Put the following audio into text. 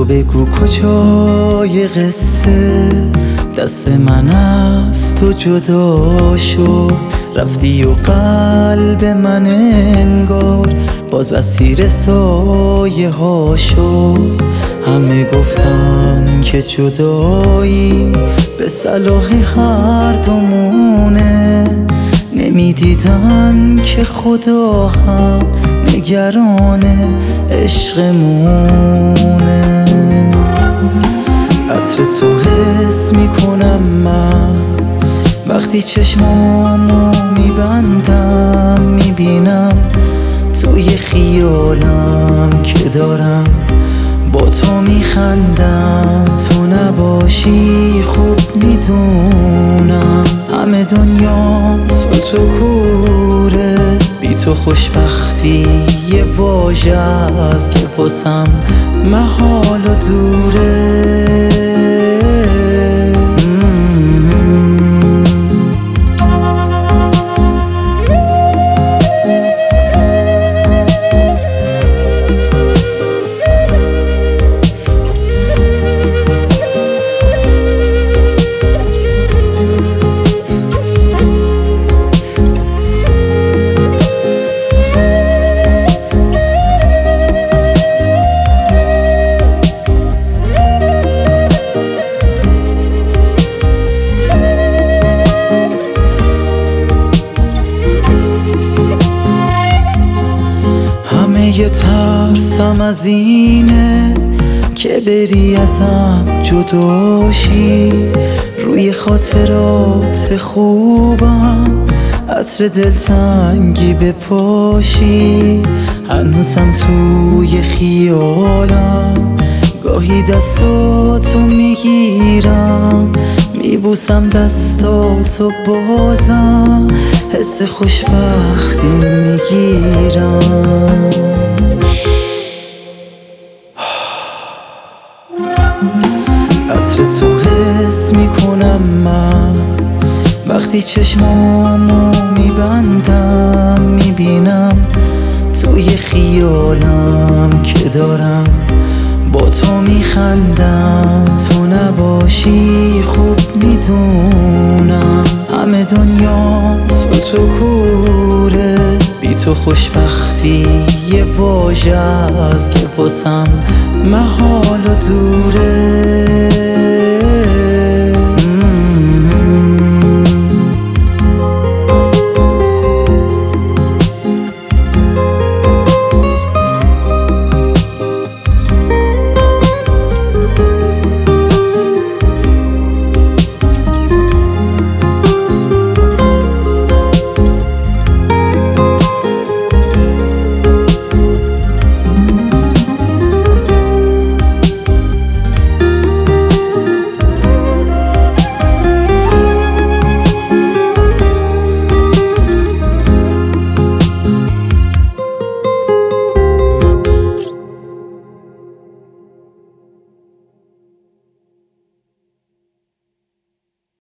بگو کجای قصه دست من از تو جدا شد، رفتی و قلب من انگار باز اسیر سایه ها شد. همه گفتن که جدایی به صلاح هر دومونه، نمیدیدن که خدا هم نگران عشقمونه. عطر تو حس میکنم من وقتی چشمامو میبندم، میبینم توی خیالم که دارم با تو میخندم. تو نباشی خوب میدونم همه دنیا تو کوره، بی تو خوشبختی یه واژه است که واسم محال و دوره. یه ترسم از اینه که بری ازم جداشی، روی خاطرات خوبم عطر دلتنگی بپاشی. هنوزم توی خیالم گاهی دستاتو میگیرم، میبوسم دستاتو بازم حس خوشبختی میگیرم. عطر تو حس میکنم من وقتی چشمامو میبندم، میبینم توی خیالم که دارم با تو میخندم. تو نباشی خوب میدونم همه دنیا تو کوره، بی تو خوشبختی یه واژه است که واسم محال و دوره.